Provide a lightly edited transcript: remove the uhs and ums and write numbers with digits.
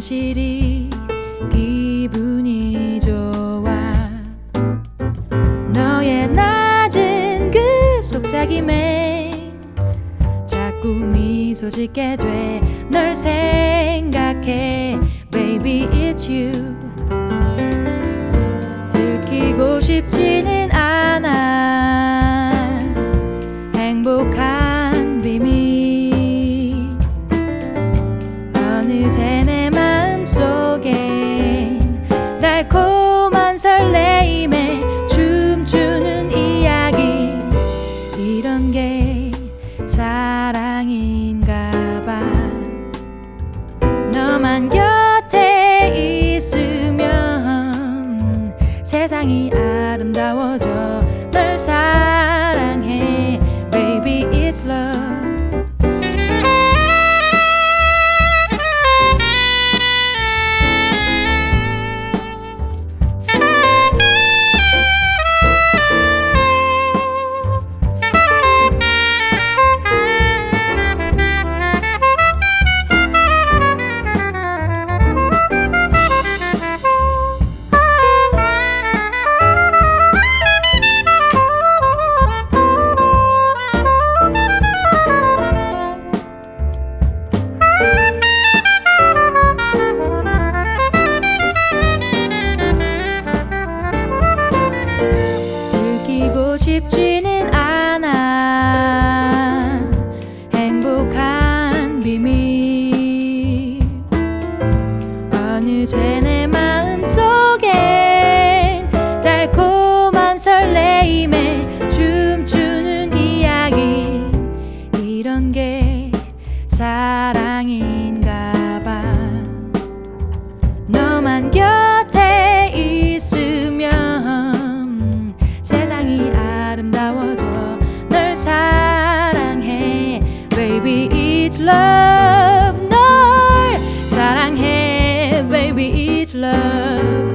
현실이 기분이 좋아. 너의 낮은 그 속삭임에 자꾸 미소 짓게 돼. 널 생각해 Baby it's you. 들키고 싶지는 않아 행복한 비밀. 어느새 내 마음속에 달콤한 설레임에 춤추는 이야기. 이런 게 사랑인가 봐. 너만 곁에 있으면 세상이 아름다워져. 널 사랑해 Baby it's love. 싶지는 않아 행복한 비밀. 어느새 내 마음속엔 달콤한 설레임에 춤추는 이야기. 이런 게 사랑인가 봐. 너만 곁에 있으면 세상이 아름다워져. 널 사랑해 Baby it's love. 널 사랑해 Baby it's love.